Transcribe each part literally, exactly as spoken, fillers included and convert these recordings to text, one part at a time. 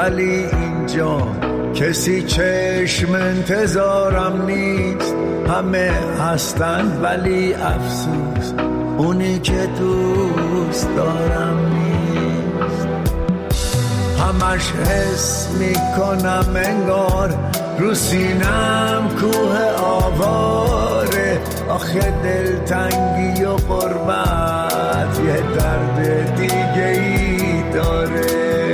ولی اینجا کسی چشم انتظارم نیست. همه هستند ولی افسوس اونی که دوست دارم نیست. همش حس میکنم انگار رو سینم کوه آواره. آخه دلتنگی و غربت یه درد دیگه ای داره.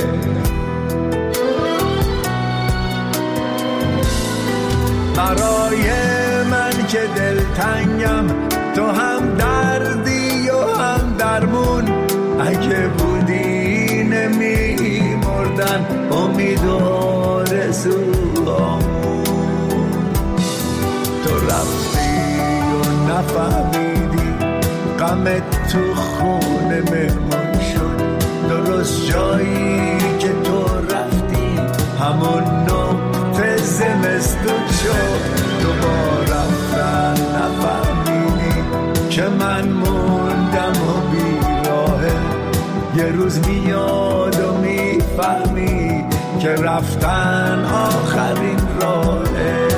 برای من که دلتنگم تو هم دردی و هم درمون. اگه بودی نمی مردن امید و آرزوامون. تو رفتی و نفهمیدی غمت تو خونه مهمون شد. درست جایی که تو رفتی همون نقطه زمستون شد. دوباره رفتن نفهمیدی که من موندم و بیراهه. یه روز میاد و میفهمی که رفتن آخرین راهه.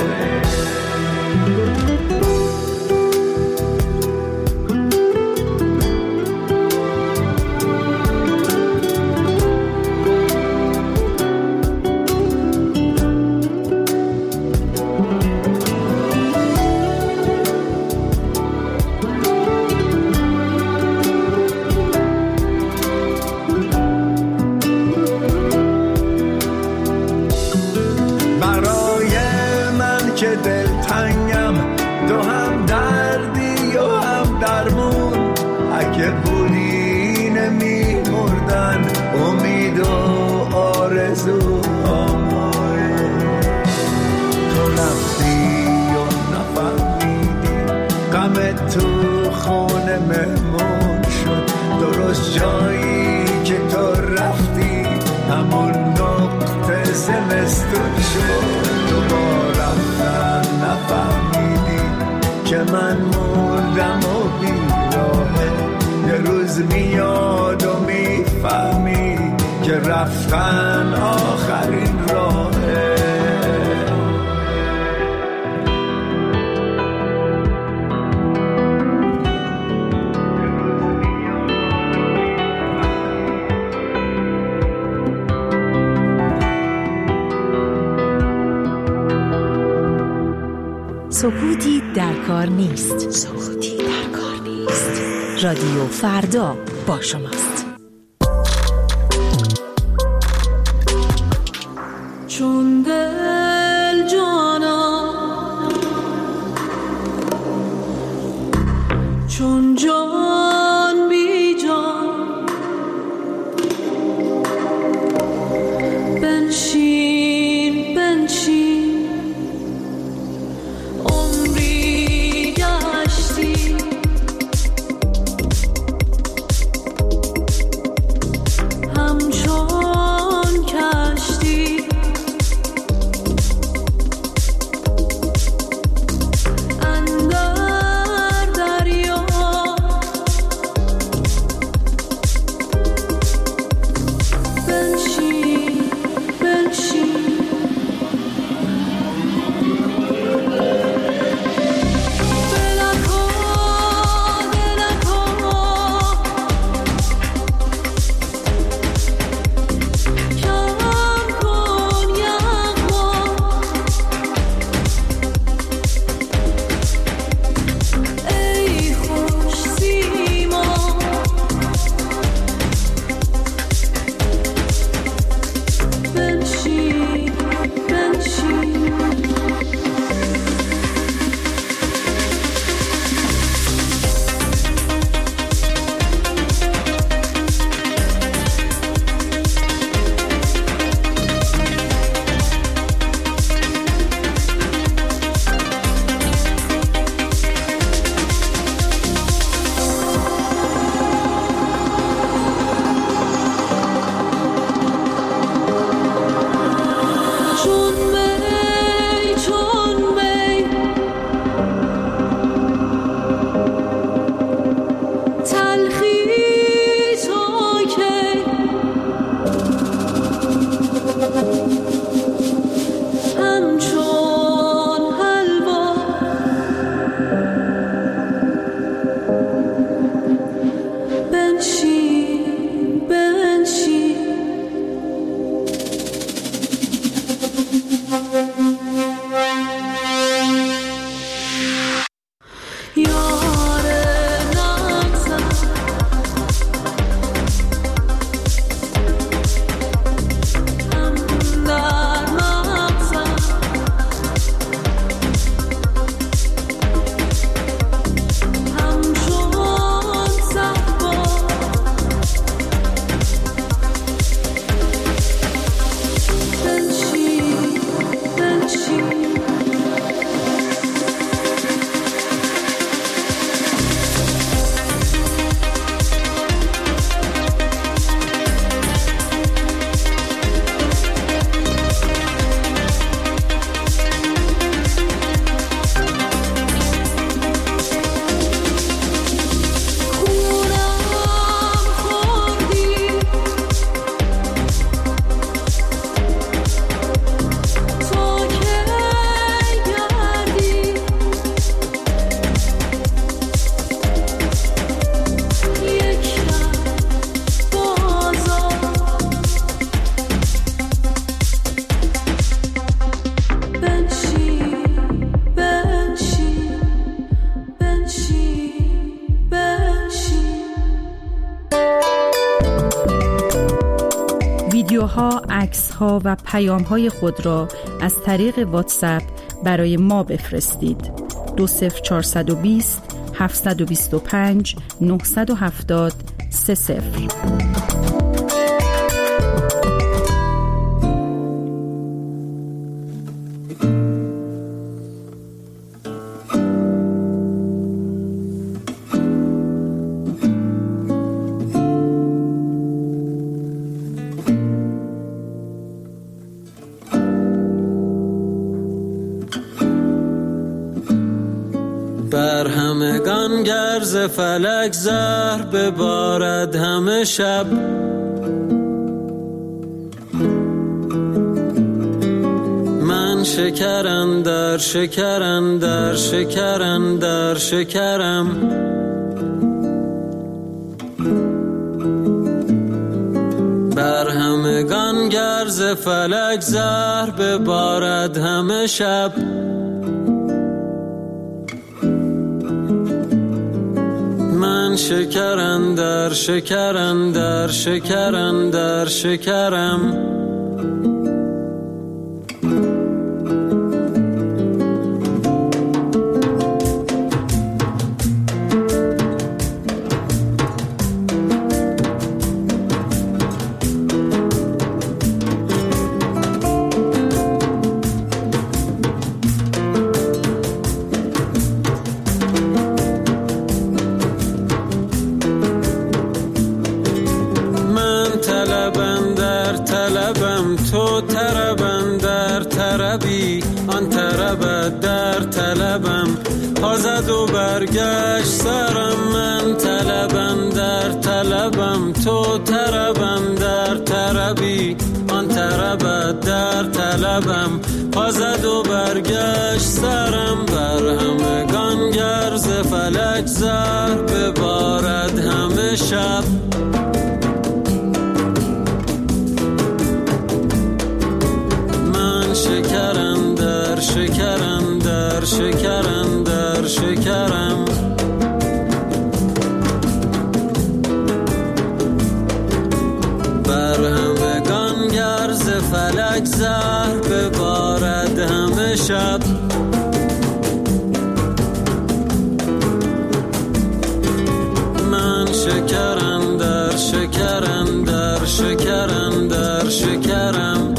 تو خونه مهمون شد. درست جایی که تو رفتی همون نقطه زمستون شد. دوباره رفتن نفهمیدی که من موندم و بیراهه. یه روز میاد و میفهمی که رفتن آخرین راهه. سکوتی در کار نیست. سکوتی در کار نیست. رادیو فردا با شماست. چون دل جانا چون جان بی جان بنشین بنشین اندر دریا ها، عکس ها و پیام های خود را از طریق واتساپ برای ما بفرستید. دو صفر چهارصد و بیست هفتصد و بیست و پنج نهصد و هفتاد سه صفر. بر همگان گرز فلک زهر ببارد همه شب، من شکرم در شکرم در شکرم در شکرم، بر همگان گرز فلک زهر ببارد همه شب، من شکرم در شکرم در شکرم در شکرم. تو طربم در طربی، آن طربت در طلبم، پا زد و برگشت سرم، من طلبم در طلبم، تو طربم در طربی، آن طربت در طلبم، پا زد و برگشت سرم، بر همگان گرز فلک زهر ببارد همه شب، شکرم در شکرم در شکرم در شکرم، بر همگان گرز فلک زهر ببارد همه شب، من شکرم در شکرم در شکرم در شکرم.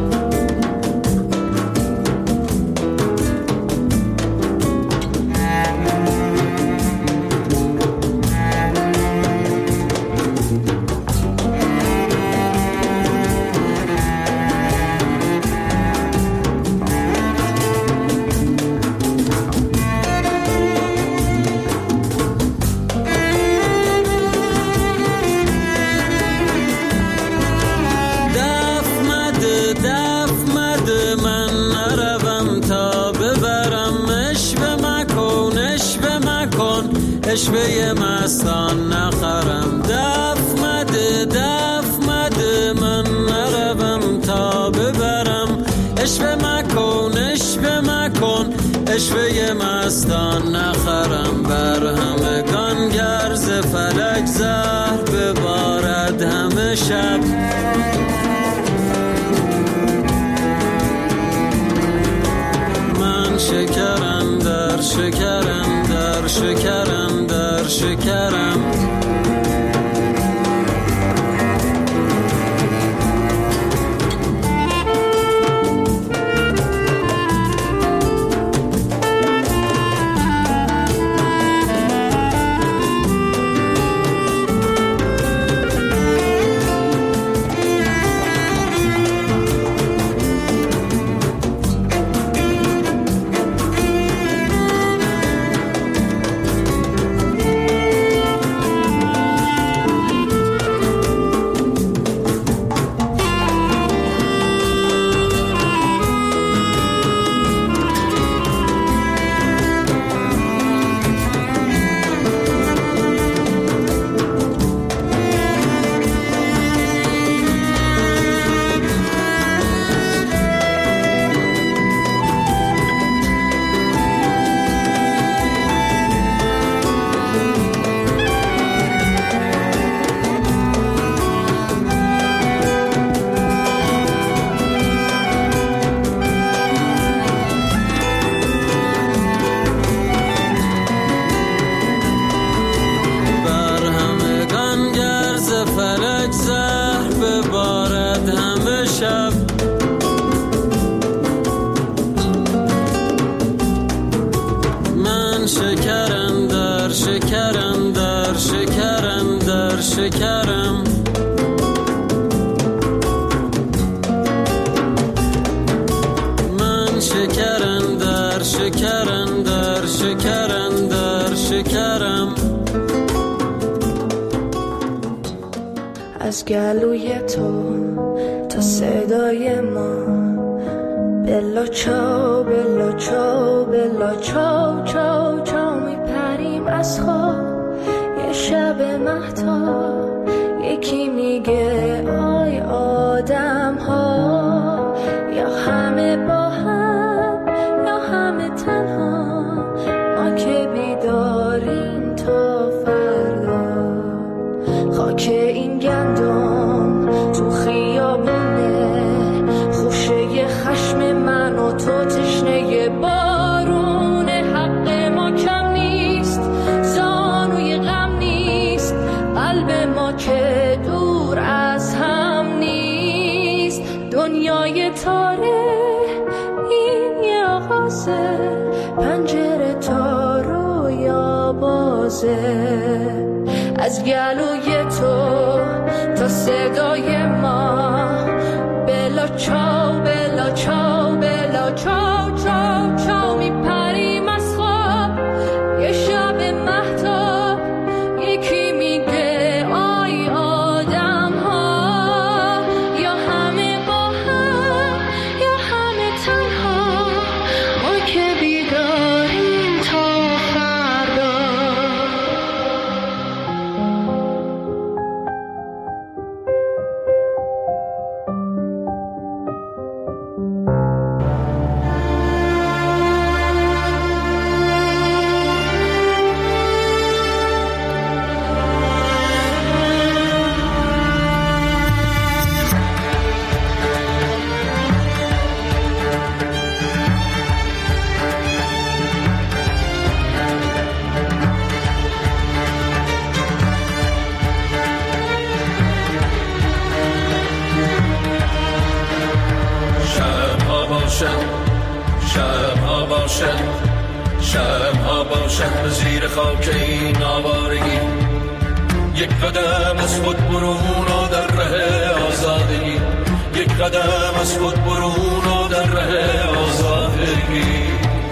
اشوه مستان نخرم، دف مده دف مده من نروم تا ببرم، اشوه مکن اشوه مکن اشوه مستان نخرم، بر همگان گرز فلک زهر ببارد همه شب، من شکرم در شکرم در شکرم در شکرم. من شکرم در شکرم در شکرم در شکرم من شکرم در شکرم در شکرم در شکرم از گلوی تو تا صدای ما بلا چاو بلا چاو بلا چاو چاو چاو میپریم از خواب یه شب مهتاب یکی میگه آی آدم ها یا همه با هم یا همه تنها ما که بیداریم تا فردا خاک این گندم تو خیابونه خوشه خشم من و تو تشنه بارون حق ما کم نیست زانوی غم نیست قلب ما که دور از هم نیست دنیای تاره این یه آغازه پنجره تا رویا بازه از گلوی تو تا صدای ما بلا چاو بلا چاو بلا چاو چاو چاو میپریم از خواب یه شب مهتاب یکی میگه آی آدم ها یا همه با هم یا همه تنها ما که بیداریم تا فردا شبها باشد شبها باشد به زیر خاک این آوارگی یک قدم از خود برون و در ره آزادگی یک قدم از خود برون و در ره آزادگی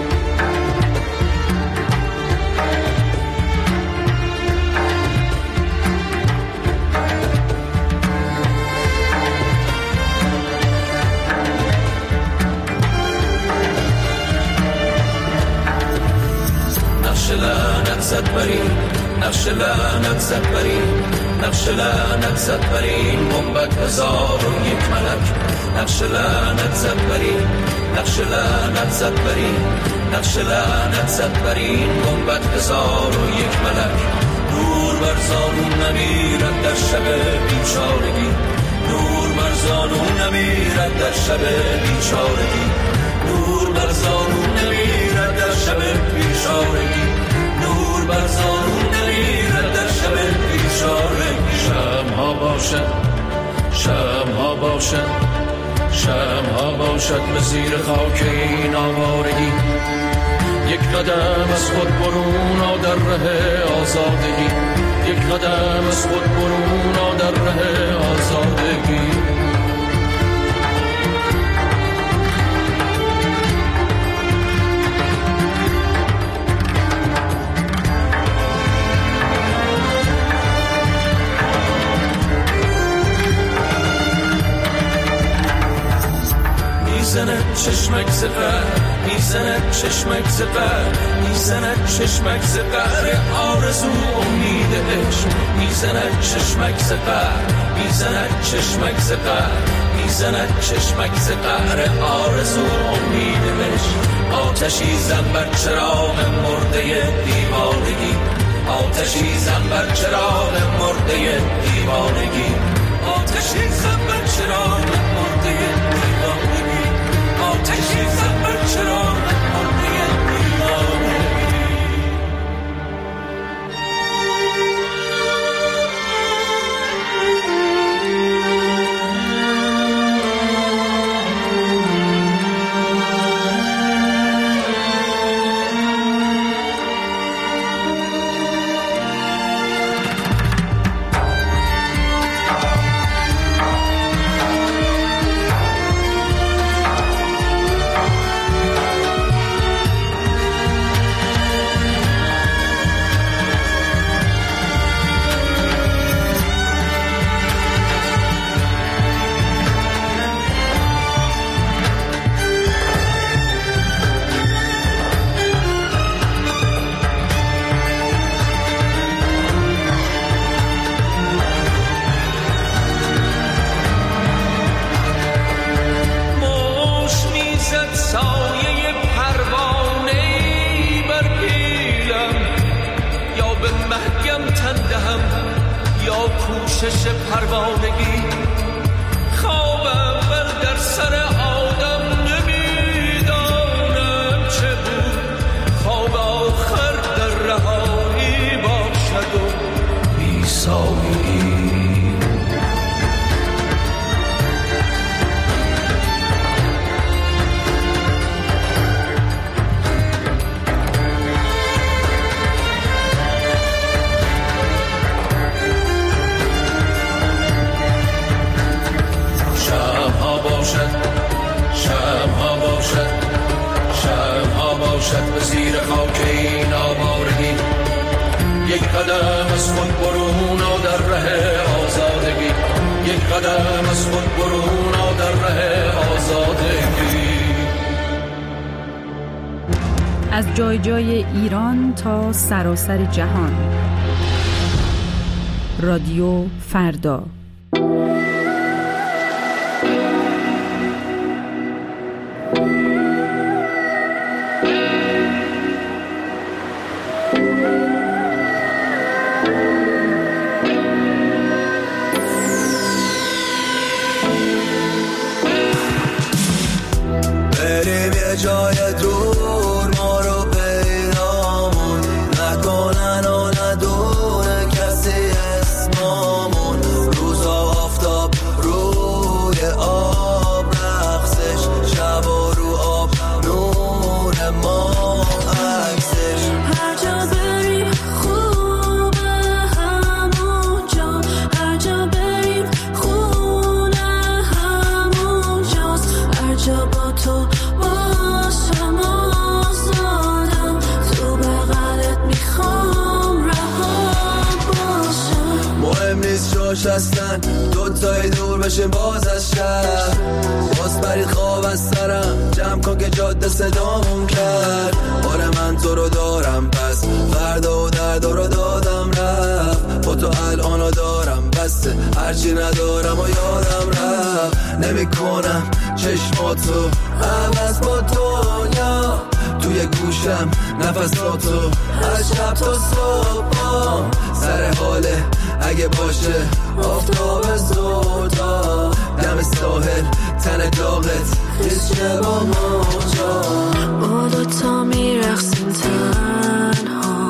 لعنت زد برین نقش لعنت زد برین نقش لعنت زد برین گنبد هزار و یک ملک نقش لعنت زد برین نقش لعنت زد برین نقش لعنت زد برین گنبد هزار و یک ملک نور بر زانون نمیرد در شب بیچارگی نور بر زانون نمیرد در شب بیچارگی نور بر زانون نمیرد در شب بیچارگی نور بر زانون نمیرد در شب بیچارگی شمها باشد شمها باشد شمها باشد به زیر خاک این آوارگی یک قدم از خود برون و در ره آزادگی یک قدم از خود برون و در ره آزادگی میزند چشمک زفر میزند چشمک زفر میزند چشمک زفر آرزو امید عشق میزند چشمک زفر میزند چشمک زفر میزند چشمک زفر آرزو امید عشق آتشی زن بر چراغ مرده دیوانگی آتشی زن بر چراغ مرده دیوانگی آتشی زن بر چراغ مرده دیوانگی آتشی زن بر چراغ مرده دیوانگی چش پروانگی خوابم بل در سر آدم نمیدانم چه بود خواب آخر در رهایی باشد و بیسایی شمها باشد شمها باشد به زیر خاک این آوارگی یک قدم از خود برون و در ره آزادگی یک قدم از خود برون و در ره آزادگی از جای جای ایران تا سراسر جهان. رادیو فردا. بریم یه جای دور ما رو پیدامون نکنن و ندونه کسی اسمامون روزا آفتاب روی آب رقصش شب و رو آب نور ما عکسش هر جا بریم خوبه همونجا هر جا بریم خونه همونجاست هر جا با تو باشم آزادم تو بغلت میخوام رها باشم مهم نیست جاش هستن دوتایی دور بشیم باز از شهر باز برید خواب از سرم جمع کن که جاده صدامون کرد آره من تو رو دارم پس فردا و درد رو دادم رفت با تو الانو دارم بسته هرچی ندارم و یادم رفت نمی کنم چشماتو عوض با دنیا توی گوشم نفساتو هر شب تا صبح سر حاله اگه باشه آفتاب زودا دم ساحل تن داغت خیشه با موجا ما دوتا میرقصیم تنها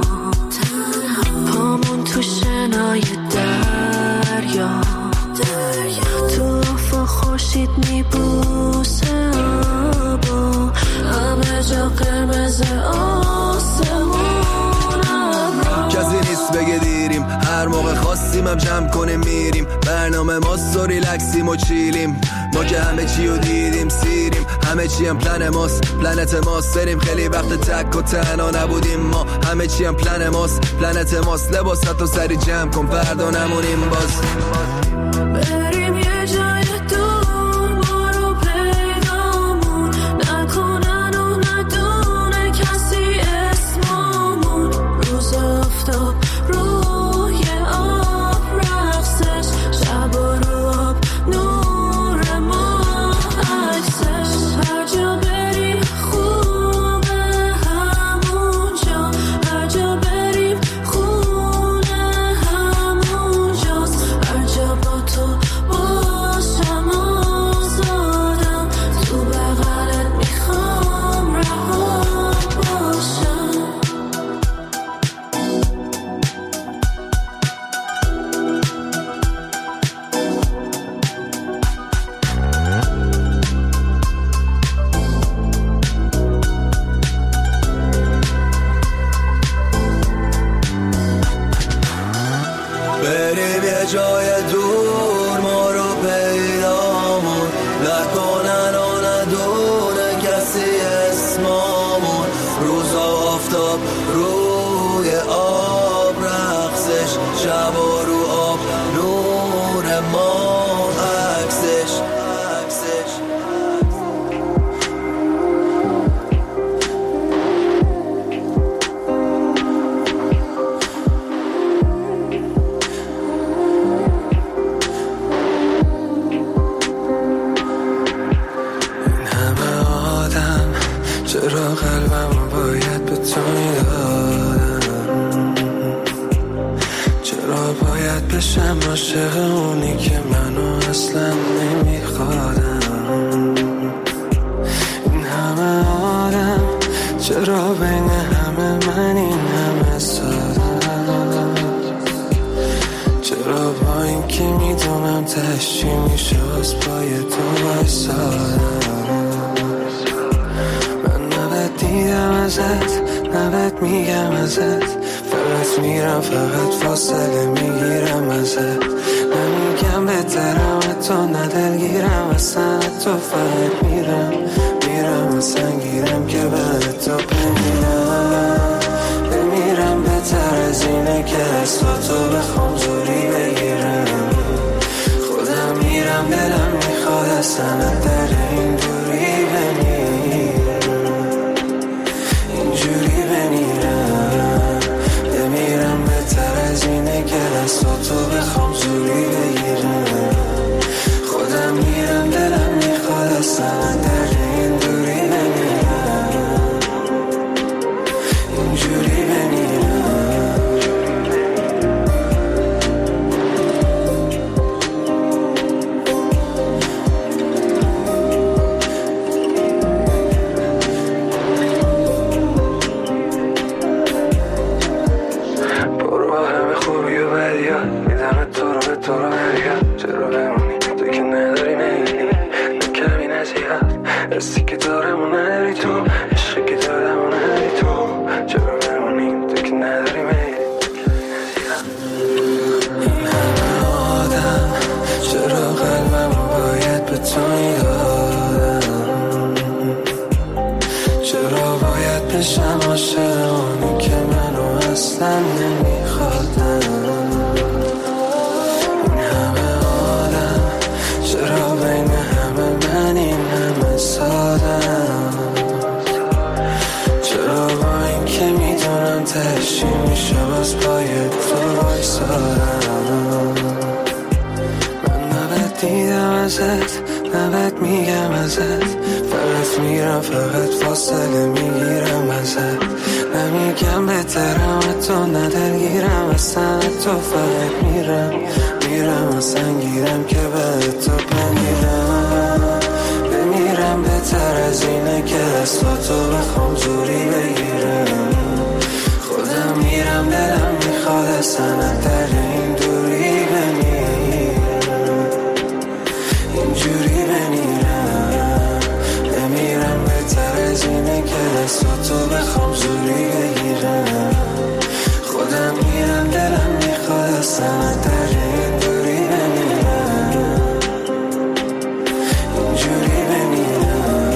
پامون تو شنای دریا تو افق خورشید میبوسه آبا همه جا قرمز آسمون کسی نیست بگه دیریم هر موقع خواستیم هم جمع کنیم میریم برنامه ما سو ریلکسیم و چیلیم ما که همه چی رو دیدیم سیریم همه چی هم پلن ماست پلنت ماست بریم خیلی وقت تک و تنها نبودیم ما همه چی هم پلن ماست پلنت ماست لباسات رو سری جمع کن فردا نمونیم باز بریم یه جای دور ما رو پیدامون نکنن و ندونه کسی اسمامون روز آفتاب روی آب رقصش شب و رو آب نور ما عکسش هر جا بریم خوبه همونجا هر جا بریم خونه همونجاست هر جا با تو باشم آزادم تو بغلت میخوام رها باشم بریم یه جای دور ما رو پیدامون نکنن و ندونه کسی اسمامون روزا آفتاب روی آب رقصش شب و رو آب نور ما عکسش عکسش چرا قلبم باید به تو میدادم چرا باید به بشم عاشق اونی که منو اصلا نمیخوادم. این همه آدم چرا بین همه من این همه سادم؟ چرا با این که میدونم تشتی میشه از پای تو وایسادم؟ من نبد دیدم ازت، نبد میگم ازت، فقط میرم فقط فاصله میگیرم ازت. نمیگم بهترم تو ندلگیرم اصلا تو، فقط میرم میرم اصلا گیرم که بعد تو بمیرم. بمیرم بهتر از اینه که از تو بخوام زوری بگیرم. خودم میرم دلم میخواد اصلا در این دوری بمیرم، اینجوری بمیرم. بمیرم بهتر از اینه که از تو بخوام زوری بگیرم. خودم میرم دلم میخواد اصلا در این دوری بمیرم، اینجوری بمیرم. تو رو برگرد، چرا بمونی تو که نداری میلی، نکمی نزیاد رسی که دارم و نداری تو، عشقی که دارم و نداری تو. چرا بمونی تو که نداری میلی. این همه آدم چرا قلبم باید به تو میدادم؟ چرا باید بشم عاشق اونی که منو اصلا نمیخوادم؟ چرا بین همه من این همه سادم؟ چرا با این که میدونم تشتی میشه باز پای تو وایسادم؟ من نبد دیدم ازت، نبد میگم ازت، فقط میرم فقط فاصله میگیرم ازت. نمیگم بهترم تو ندلگیرم اصلا تو، فقط میرم میرم اصلا گیرم که بعد تو بمیرم. بمیرم بهتر از اینه که از تو بخوام زوری بگیرم. خودم میرم دلم میخواد اصلا در این دوری بمیرم، اینجوری بمیرم. بمیرم بهتر از اینه که از تو بخوام زوری بگیرم. خودم میرم دلم میخواد اصلا در این دوری بمیرم، اینجوری بمیرم.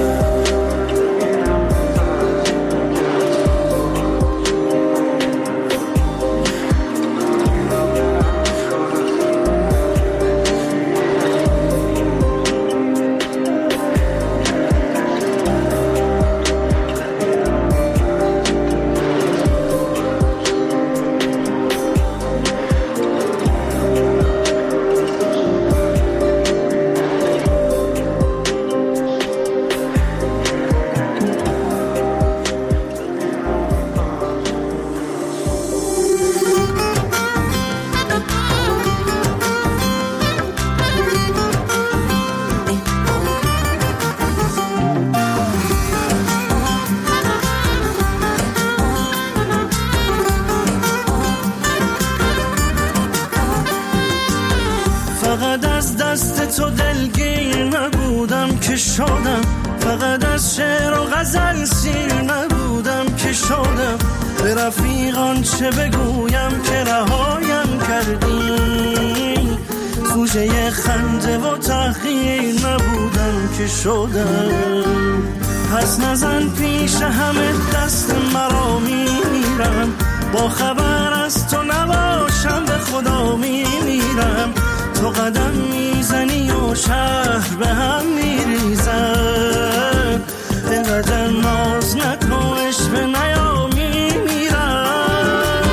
تو دلگیر نبودم که شدم، فقط از شعر و غزل سیر نبودم که شدم. به رفیقان چه بگویم که رهایم کردی، سوژه خنده و تحقیر نبودم که شدم. پس نزن پیش همه دست مرا میمیرم، با خبر از تو نباشم به خدا میمیرم. تو قدم میزنی و شهر به هم میریزن، اینقدر ناز نکنش به نیا میمیرم.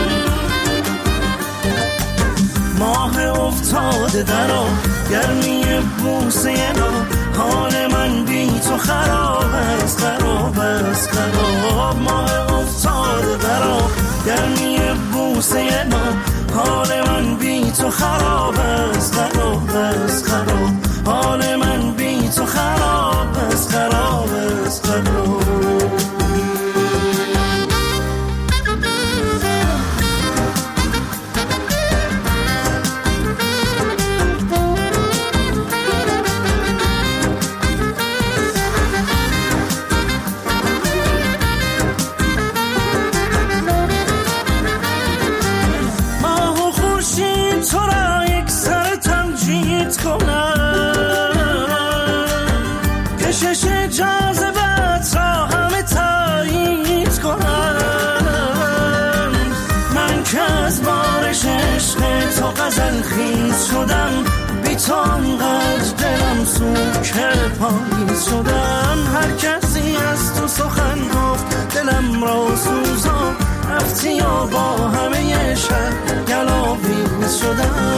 ماه افتاده درا گرمی بوسه نا، حال من بی تو خراب است خراب است خراب. ماه افتاده درا گرمی بوسه نا، حال من بی تو خراب شدم بی تو انقدر دلم سوکه پاییز شدم هر کسی از تو سخن گفت دلم را سوزان رفتی و با همه شهر گلاویز شدم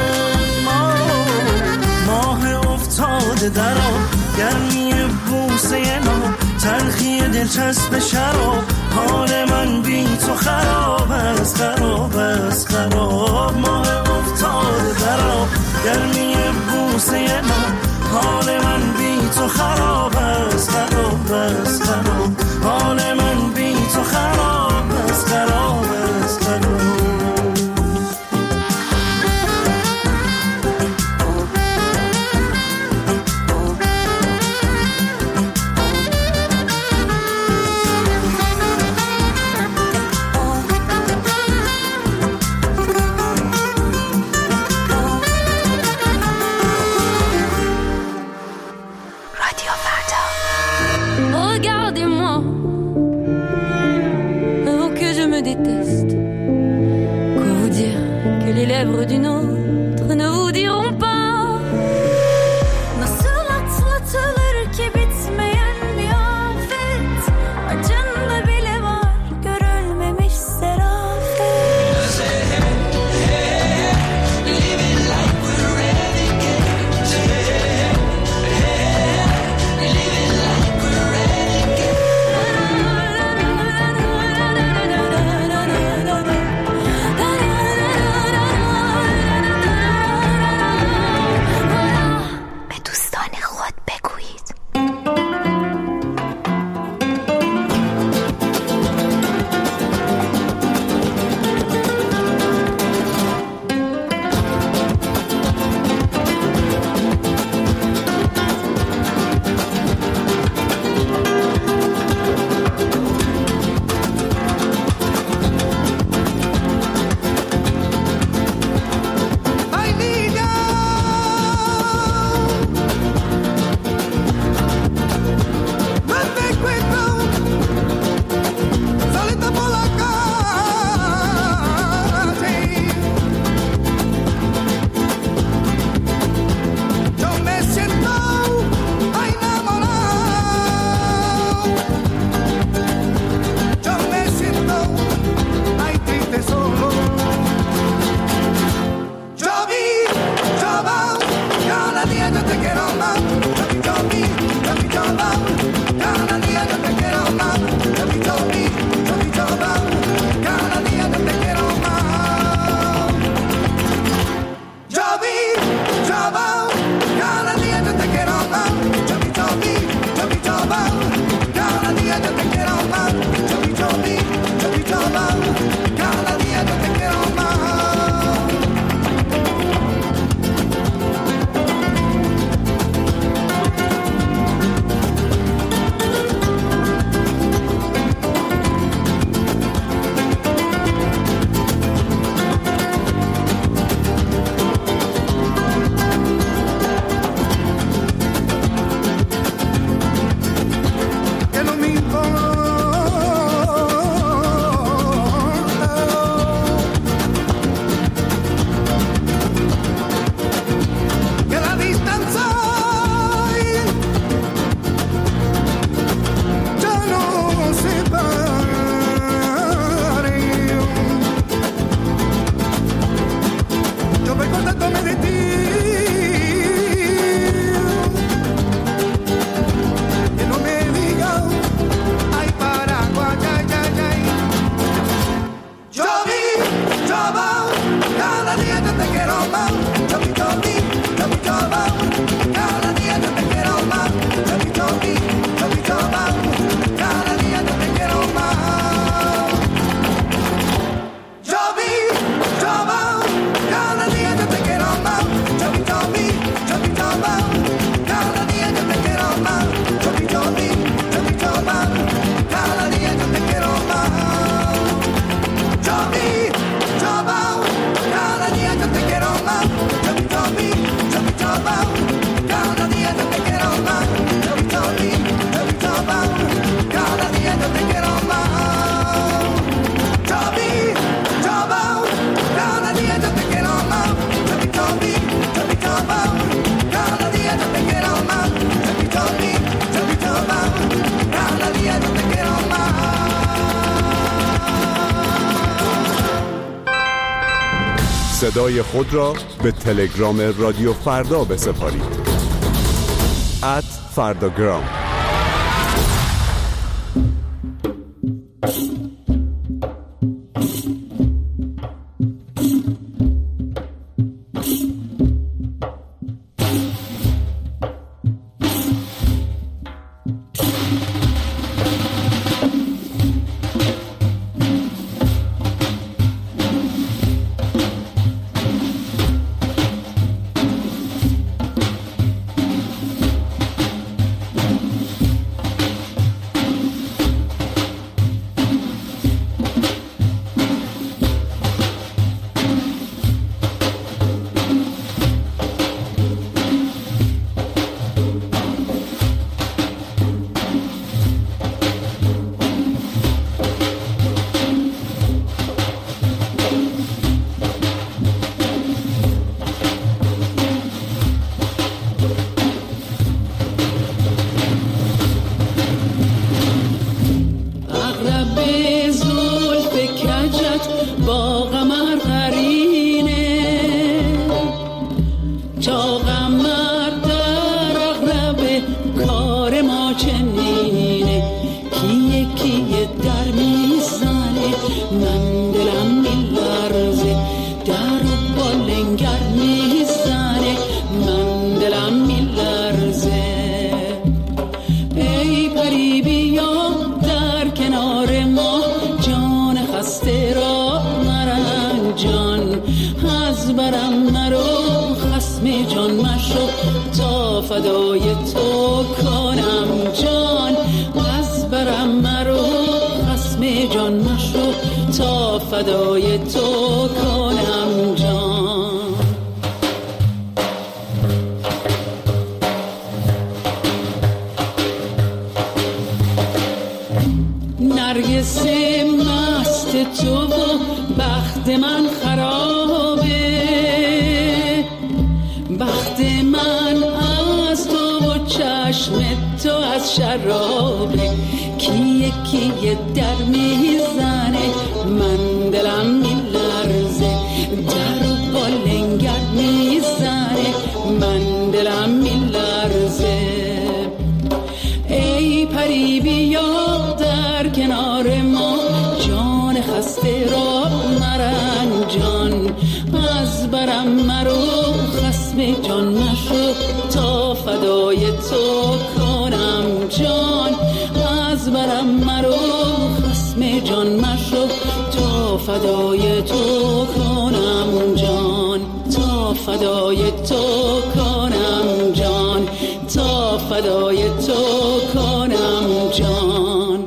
ماه افتاده در آب گرمی بوسه نام تلخی دلچسب شراب حال من بی تو خراب است خراب است خراب ماه افتاده در آب گرمی بوسه نام حال من بی تو خراب است خراب است خراب حال من بی تو خراب است خراب است خراب d'une autre ne vous diront pas nasıl atlatılır ki bitmeyen bir afet acında bile var görülmemiş serafet living like we're renegades living like we're renegades Cada día yo te quiero más. صدای خود را به تلگرام رادیو فردا بسپارید. ات فرداگرام. فدای تو کنم جان، تا فدای تو کنم جان، تا فدای تو کنم جان.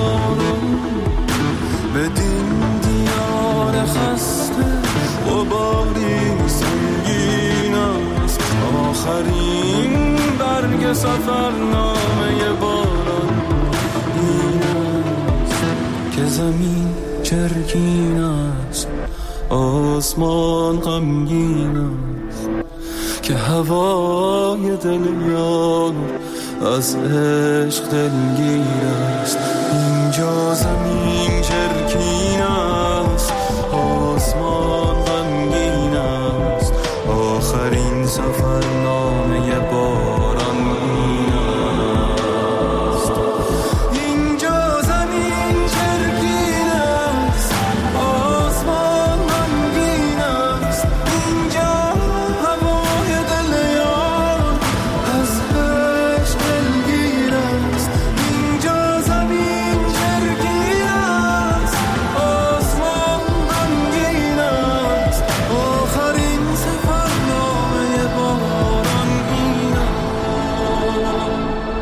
بدین دیار خسته و با باری سنگین است، آخرین برگ سفرنامه باران این است که زمین چرکین است، آسمان غمگین است، که هوای دل یار از عشق دلگیر است. اینجا زمین چرکین است، آسمان غمگین است، آخرین سفرنامه باران این است. اینجا زمین چرکین است، آسمان غمگین است، اینجا هوای دل یار از عشق دلگیر است. اینجا زمین چرکین است، آسمان غمگین است، آخرین سفرنامه باران این است.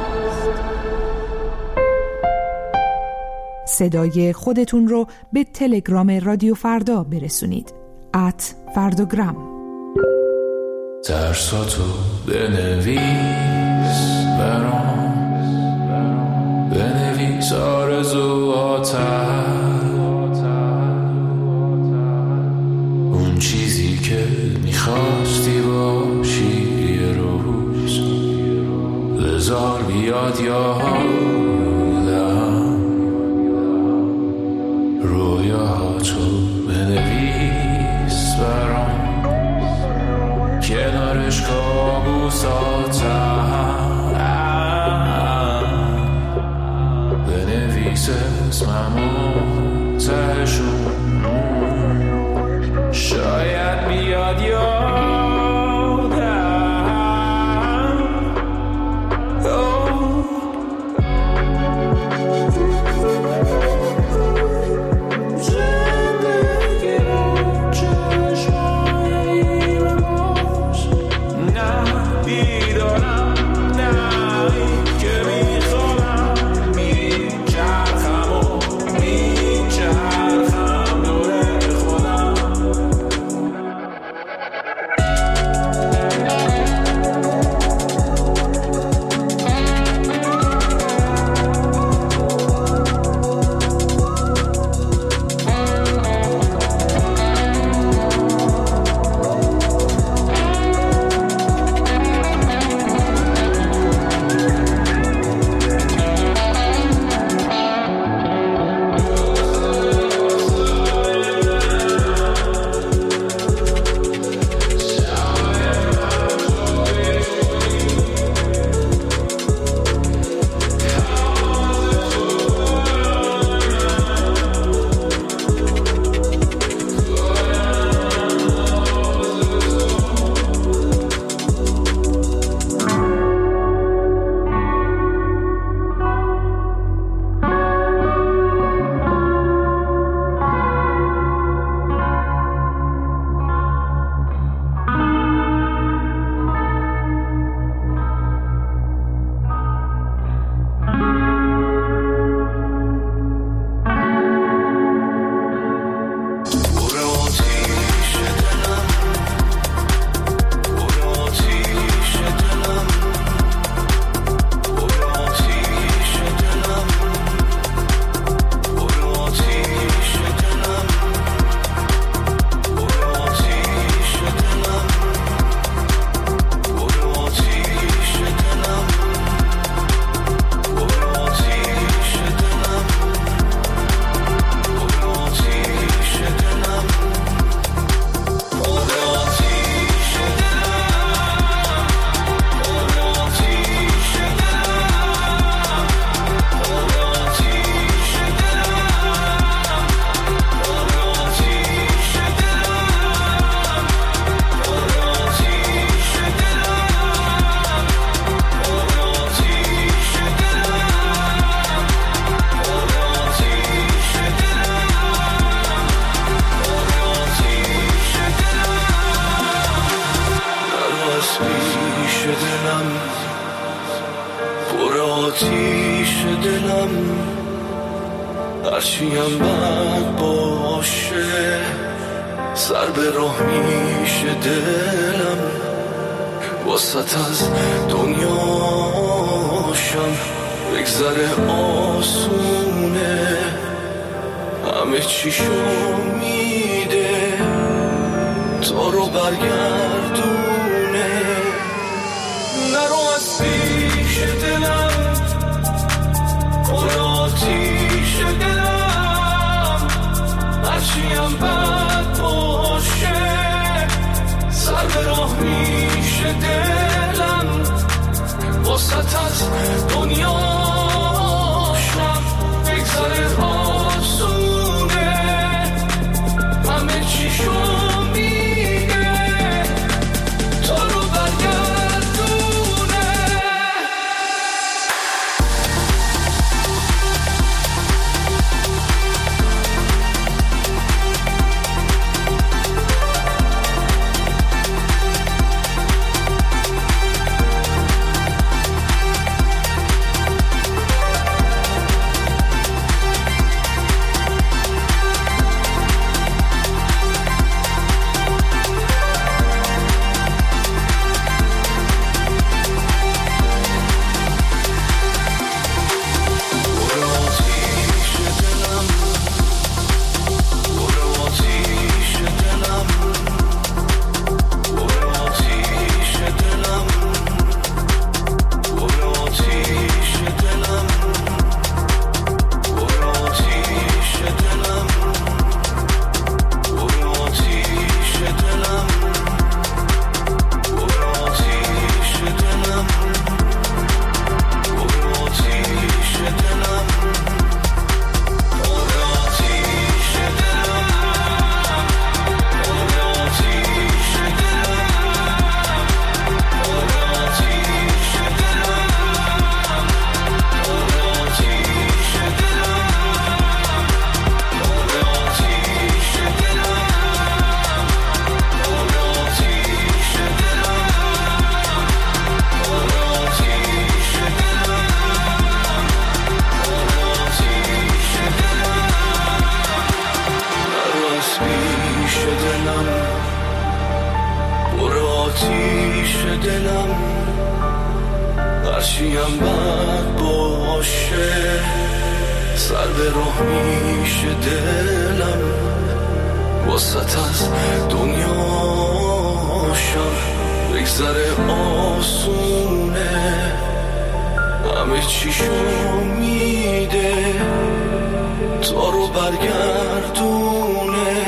صدای خودتون رو به تلگرام رادیو فردا برسونید. ات فرداگرام. ترساتو بنویس برام، بنویس آرزوهاتم، اون چیزی که میخواستی باشی یه روز، بذار بیاد یادم، رویاهاتو بنویس برام، کنارش کابوساتم، بنویس اسممو تهشون، شاید بیاد یادم. آتیش دلم هرچی هم بد باشه سر به راه می میشه دلم واسط از دنیاشم بگذره آسونه همه چیشو میده تا رو برگردونه نرو از پیش دلم برو آتیش دلم هرچیم بد باشه سر به راه میشه دلم واسط از دنیاشم بگذره آسونه همه چیشو میگه تا رو برگردونه هرچیم بد باشه سر به راه میشه دلم واسط از دنیاشم بگذره آسونه همه چیشو میده تا رو برگردونه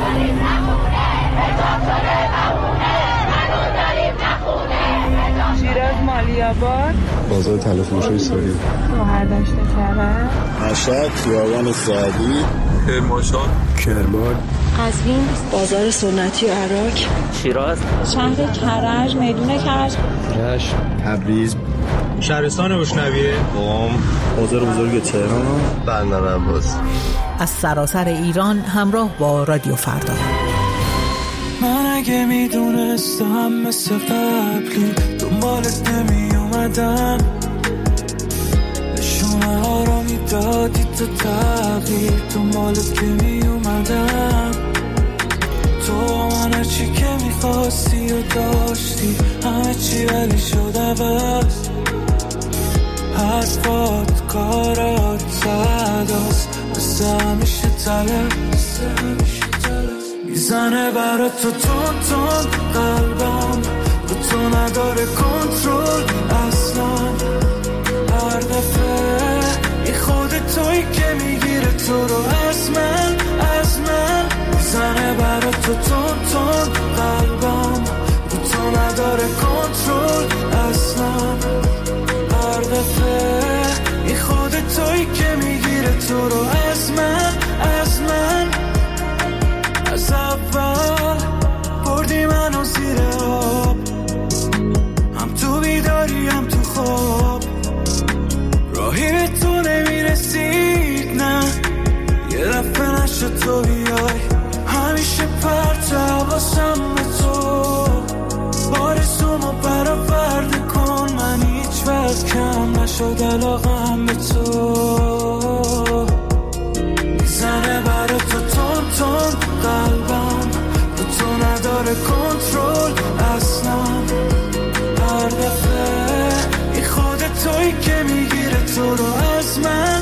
شیراز مالیاباد بازار تلفروشی سوری شهردشت کرج مشهد خیابان سعدی کرمانشاه کرمان قزوین بازار سنتی و عراق شیراز شهر کرج میدون کرج رشت تبریز شهرستان بشنویه قم بازار بزرگ تهران بندر عباس از سراسر ایران همراه با رادیو فردا. من اگه میدونستم مثل قبلی دنبالت نمی اومدم نشونه ها رو میدادی تو تغییر دنبالت که می اومدم تو من هرچی که میخواستی و داشتی همه چی ولی شد عوض حرفات کارات صداست مثل همیشه طلب میزنه برا تو تون تون قلبم رو تو نداره کنترل اصلا هر دفعه ای خود توی که میگیره تو رو از من از من میزنه برا تو تون تون قلبم رو تو نداره کنترل اصلا هر دفعه ای خود توی که میگیره تو رو از من از من از اول بردی منو زیر آب هم تو بیداری هم تو خواب راهی به تو نمیرسید نه یه دفعه نشد تو بیای همیشه پرت حواسم به تو بارسومو برآورده کن من هیچ وقت کم نشد علاقم به تو میزنه برا تو تون تون قلبم رو تو نداره کنترل تو رو از من